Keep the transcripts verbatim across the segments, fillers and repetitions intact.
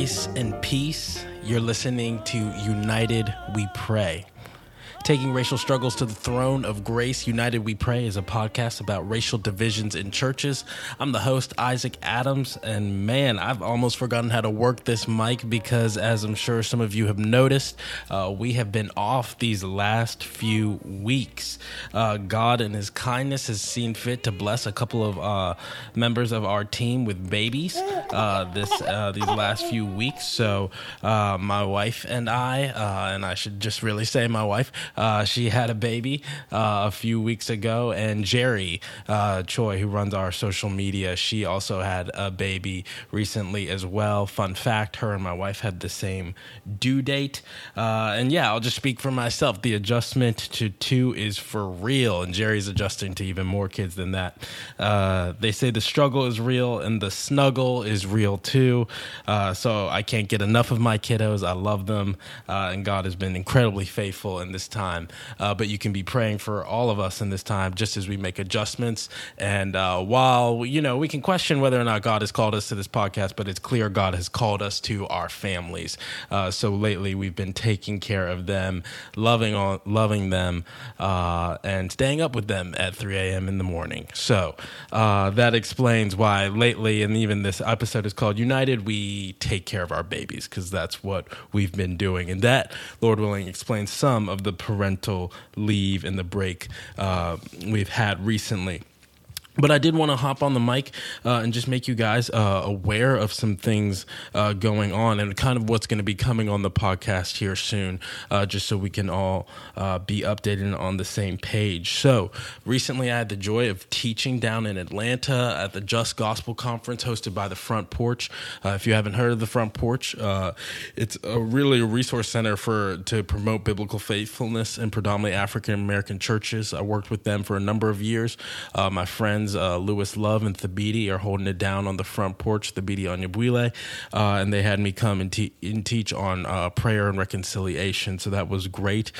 Grace and peace. You're listening to United We Pray. Taking racial struggles to the throne of grace, United We Pray is a podcast about racial divisions in churches. I'm the host, Isaac Adams, and man, I've almost forgotten how to work this mic because, as I'm sure some of you have noticed, uh, we have been off these last few weeks. Uh, God in His kindness has seen fit to bless a couple of uh, members of our team with babies uh, this uh, these last few weeks. So uh, my wife and I, uh, and I should just really say my wife, Uh, she had a baby uh, a few weeks ago, and Jerry uh, Choi, who runs our social media, she also had a baby recently as well. Fun fact, her and my wife had the same due date. Uh, and yeah, I'll just speak for myself. The adjustment to two is for real, and Jerry's adjusting to even more kids than that. Uh, they say the struggle is real, and the snuggle is real too. Uh, so I can't get enough of my kiddos. I love them, uh, and God has been incredibly faithful in this time. Time, uh, but you can be praying for all of us in this time just as we make adjustments. And uh, while, you know, we can question whether or not God has called us to this podcast, but it's clear God has called us to our families. Uh, so lately we've been taking care of them, loving on, loving them, uh, and staying up with them at three a.m. in the morning. So uh, that explains why lately, and even this episode is called United, we take care of our babies, because that's what we've been doing. And that, Lord willing, explains some of the parental leave and the break uh, we've had recently. But I did want to hop on the mic uh, and just make you guys uh, aware of some things uh, going on and kind of what's going to be coming on the podcast here soon, uh, just so we can all uh, be updated on the same page. So recently I had the joy of teaching down in Atlanta at the Just Gospel Conference hosted by the Front Porch. Uh, if you haven't heard of the Front Porch, uh, it's a really a resource center for to promote biblical faithfulness in predominantly African American churches. I worked with them for a number of years. Uh, my friends Uh, Lewis Love and Thabiti are holding it down on the Front Porch, Thabiti Onyebuile, uh, and they had me come and, te- and teach on uh, prayer and reconciliation, so that was great,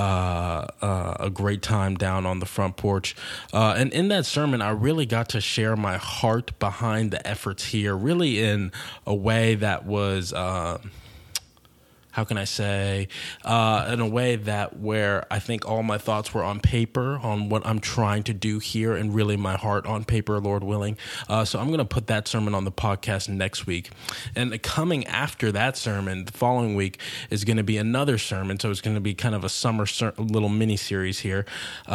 uh, uh, a great time down on the Front Porch. Uh, and in that sermon, I really got to share my heart behind the efforts here, really in a way that was... Uh, how can I say, uh, in a way that where I think all my thoughts were on paper, on what I'm trying to do here, and really my heart on paper, Lord willing. Uh, so I'm going to put that sermon on the podcast next week. And coming after that sermon, the following week, is going to be another sermon. So it's going to be kind of a summer ser- little mini-series here.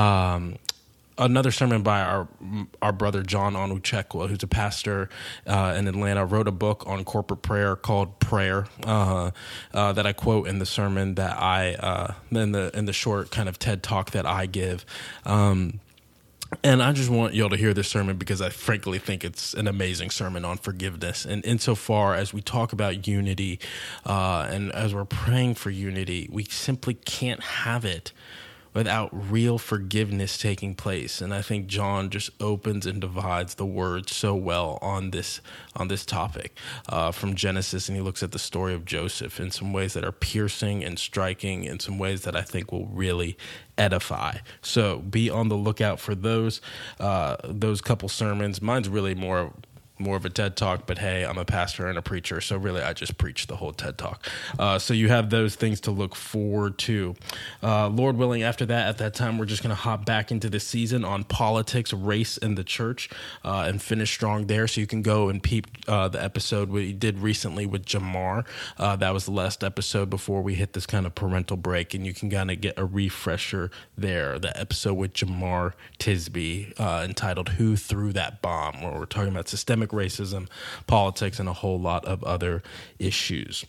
Um Another sermon by our our brother John Onwuchekwa, who's a pastor uh, in Atlanta, wrote a book on corporate prayer called Prayer uh, uh, that I quote in the sermon that I uh, in the in the short kind of TED talk that I give. Um, And I just want y'all to hear this sermon because I frankly think it's an amazing sermon on forgiveness. And insofar as we talk about unity uh, and as we're praying for unity, we simply can't have it without real forgiveness taking place. And I think John just opens and divides the word so well on this on this topic uh, from Genesis, and he looks at the story of Joseph in some ways that are piercing and striking, in some ways that I think will really edify. So be on the lookout for those uh, those couple sermons. Mine's really more more of a TED Talk, but hey, I'm a pastor and a preacher, so really I just preach the whole TED Talk. Uh, so you have those things to look forward to. Uh, Lord willing, after that, at that time, we're just going to hop back into the season on politics, race, and the church, uh, and finish strong there. So you can go and peep uh, the episode we did recently with Jamar. Uh, that was the last episode before we hit this kind of parental break, and you can kind of get a refresher there. The episode with Jamar Tisby uh, entitled Who Threw That Bomb, where we're talking about systemic racism, politics, and a whole lot of other issues.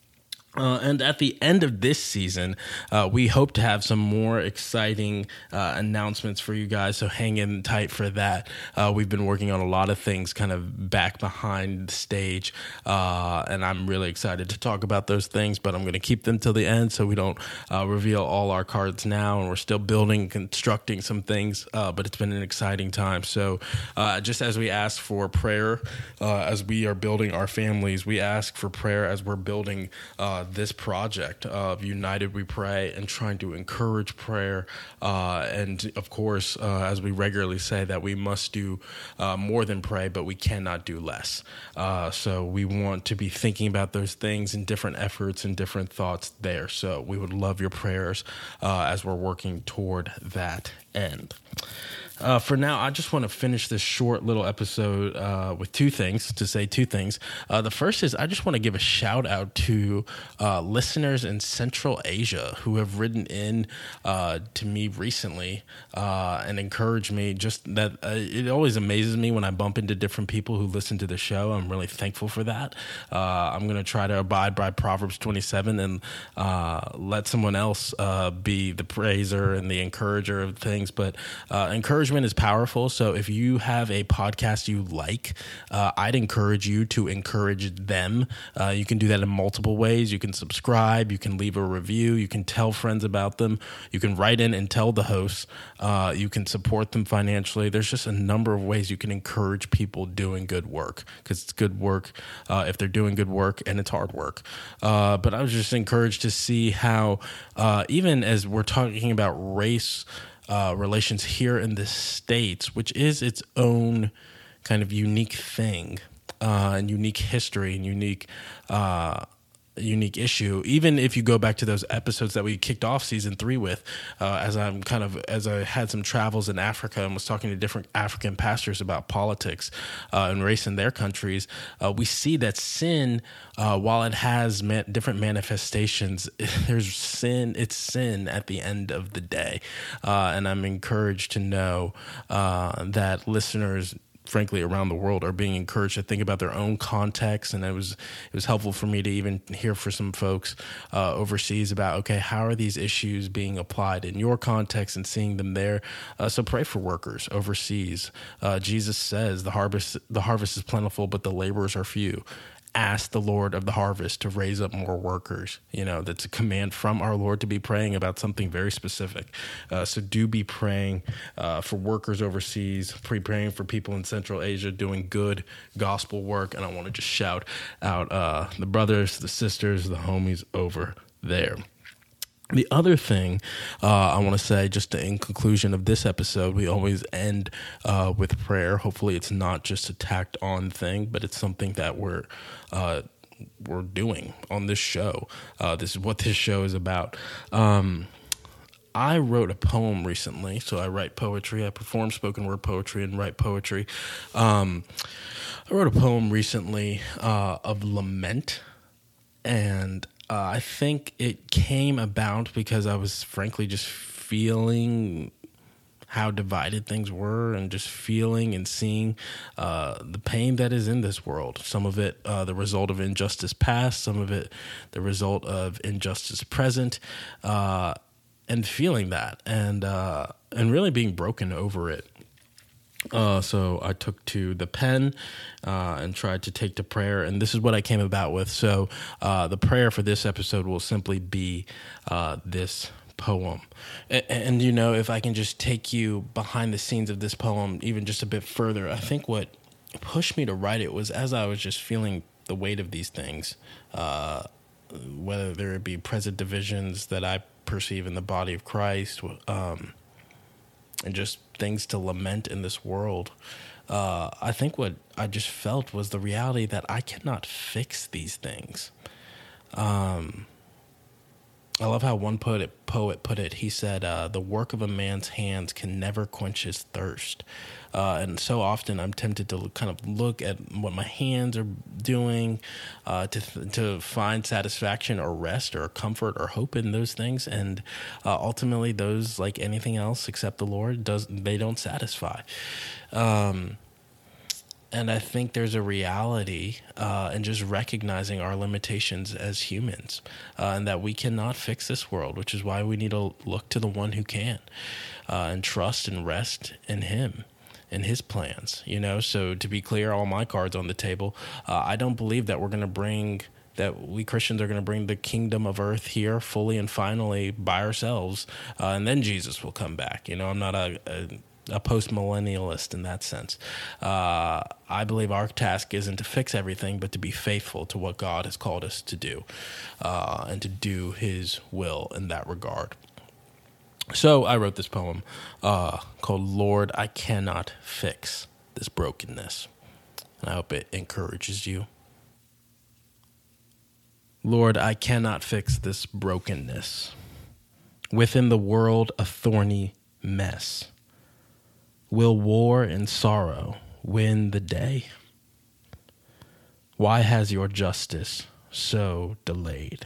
Uh, and at the end of this season, uh, we hope to have some more exciting uh, announcements for you guys, so hang in tight for that. Uh, we've been working on a lot of things kind of back behind the stage, uh, and I'm really excited to talk about those things, but I'm going to keep them till the end so we don't uh, reveal all our cards now, and we're still building, constructing some things, uh, but it's been an exciting time. So uh, just as we ask for prayer uh, as we are building our families, we ask for prayer as we're building uh, uh, this project of United We Pray and trying to encourage prayer. Uh, and of course, uh, as we regularly say, that we must do uh, more than pray, but we cannot do less. Uh, so we want to be thinking about those things and different efforts and different thoughts there. So we would love your prayers uh, as we're working toward that end. Uh, for now, I just want to finish this short little episode uh, with two things, to say two things. Uh, the first is I just want to give a shout out to uh, listeners in Central Asia who have written in uh, to me recently uh, and encouraged me. Just that uh, it always amazes me when I bump into different people who listen to the show. I'm really thankful for that. Uh, I'm going to try to abide by Proverbs twenty-seven and uh, let someone else uh, be the praiser and the encourager of things. But uh, encouragement is powerful. So if you have a podcast you like, uh, I'd encourage you to encourage them. Uh, you can do that in multiple ways. You can subscribe. You can leave a review. You can tell friends about them. You can write in and tell the hosts. Uh, you can support them financially. There's just a number of ways you can encourage people doing good work, because it's good work uh, if they're doing good work, and it's hard work. Uh, but I was just encouraged to see how uh, even as we're talking about race Uh, relations here in the States, which is its own kind of unique thing uh, and unique history and unique uh, unique issue. Even if you go back to those episodes that we kicked off season three with, uh, as I'm kind of as I had some travels in Africa and was talking to different African pastors about politics uh, and race in their countries, uh, we see that sin, uh, while it has man- different manifestations, there's sin. It's sin at the end of the day, uh, and I'm encouraged to know uh, that listeners, frankly, around the world, are being encouraged to think about their own context. And it was it was helpful for me to even hear for some folks uh, overseas about, okay, how are these issues being applied in your context and seeing them there? Uh, so pray for workers overseas. Uh, Jesus says the harvest the harvest is plentiful, but the laborers are few. Ask the Lord of the harvest to raise up more workers. You know, that's a command from our Lord to be praying about something very specific. Uh, so do be praying uh, for workers overseas, pre praying for people in Central Asia doing good gospel work. And I want to just shout out uh, the brothers, the sisters, the homies over there. The other thing uh, I want to say, just in conclusion of this episode, we always end uh, with prayer. Hopefully it's not just a tacked on thing, but it's something that we're uh, we're doing on this show. Uh, this is what this show is about. Um, I wrote a poem recently, so I write poetry. I perform spoken word poetry and write poetry. Um, I wrote a poem recently uh, of lament, and Uh, I think it came about because I was frankly just feeling how divided things were, and just feeling and seeing uh, the pain that is in this world. Some of it uh, the result of injustice past, some of it the result of injustice present, uh, and feeling that and uh, and really being broken over it. Uh, so I took to the pen uh, and tried to take to prayer, and this is what I came about with. So uh, the prayer for this episode will simply be uh, this poem. And, and, you know, if I can just take you behind the scenes of this poem even just a bit further, I think what pushed me to write it was as I was just feeling the weight of these things, uh, whether there be present divisions that I perceive in the body of Christ, um, and just things to lament in this world. Uh, I think what I just felt was the reality that I cannot fix these things. Um, I love how one poet, poet put it. He said, uh, the work of a man's hands can never quench his thirst. Uh, and so often I'm tempted to kind of look at what my hands are doing uh, to to find satisfaction or rest or comfort or hope in those things. And uh, ultimately, those, like anything else except the Lord, does they don't satisfy. Um, and I think there's a reality uh, in just recognizing our limitations as humans, uh, and that we cannot fix this world, which is why we need to look to the one who can uh, and trust and rest in him and his plans, you know. So to be clear, all my cards on the table, uh, I don't believe that we're going to bring, that we Christians are going to bring the kingdom of earth here fully and finally by ourselves, uh, and then Jesus will come back. You know, I'm not a, a a post-millennialist in that sense. Uh, I believe our task isn't to fix everything, but to be faithful to what God has called us to do, uh, and to do his will in that regard. So I wrote this poem uh, called Lord, I Cannot Fix This Brokenness. And I hope it encourages you. Lord, I cannot fix this brokenness. Within the world, a thorny mess. Will war and sorrow win the day? Why has your justice so delayed?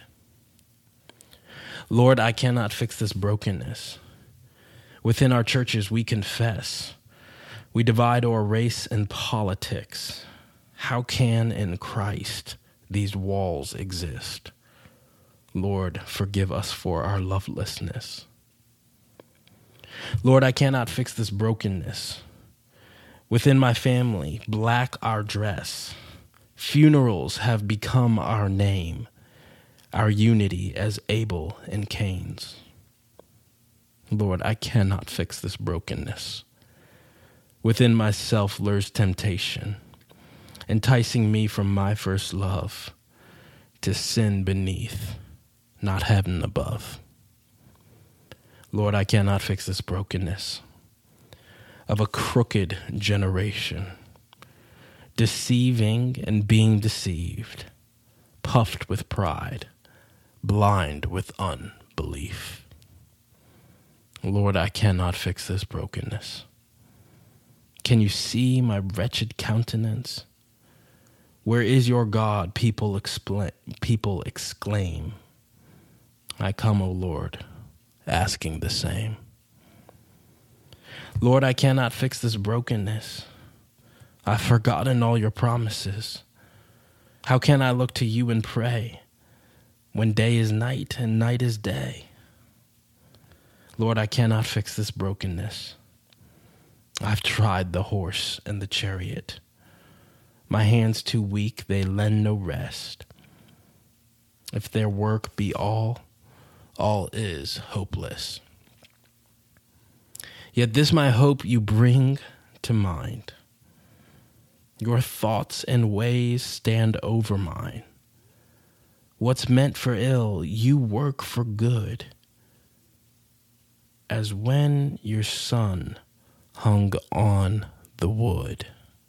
Lord, I cannot fix this brokenness. Within our churches, we confess. We divide o'er race and politics. How can in Christ these walls exist? Lord, forgive us for our lovelessness. Lord, I cannot fix this brokenness. Within my family, black our dress. Funerals have become our name, our unity as Abel and Cain's. Lord, I cannot fix this brokenness. Within myself lures temptation, enticing me from my first love to sin beneath, not heaven above. Lord, I cannot fix this brokenness of a crooked generation, deceiving and being deceived, puffed with pride, blind with unbelief. Lord, I cannot fix this brokenness. Can you see my wretched countenance? Where is your God? People expl- people exclaim. I come, O Lord, asking the same. Lord, I cannot fix this brokenness. I've forgotten all your promises. How can I look to you and pray when day is night and night is day? Lord, I cannot fix this brokenness. I've tried the horse and the chariot. My hands too weak, they lend no rest. If their work be all, all is hopeless. Yet this my hope you bring to mind. Your thoughts and ways stand over mine. What's meant for ill, you work for good. As when your son hung on the wood.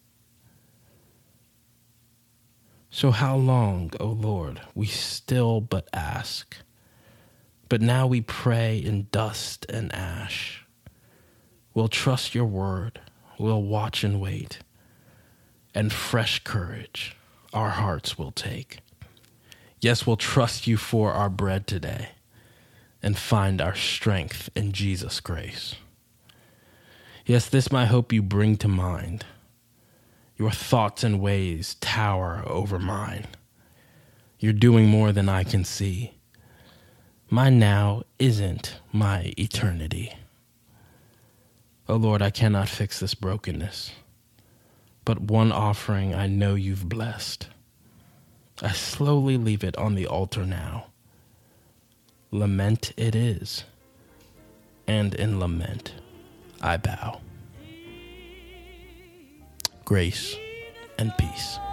So how long, O Lord, we still but ask, but now we pray in dust and ash. We'll trust your word, we'll watch and wait, and fresh courage our hearts will take. Yes, we'll trust you for our bread today, and find our strength in Jesus' grace. Yes, this my hope you bring to mind. Your thoughts and ways tower over mine. You're doing more than I can see. My now isn't my eternity. Oh Lord, I cannot fix this brokenness, but one offering I know you've blessed. I slowly leave it on the altar now. Lament it is, and in lament I bow. Grace and peace.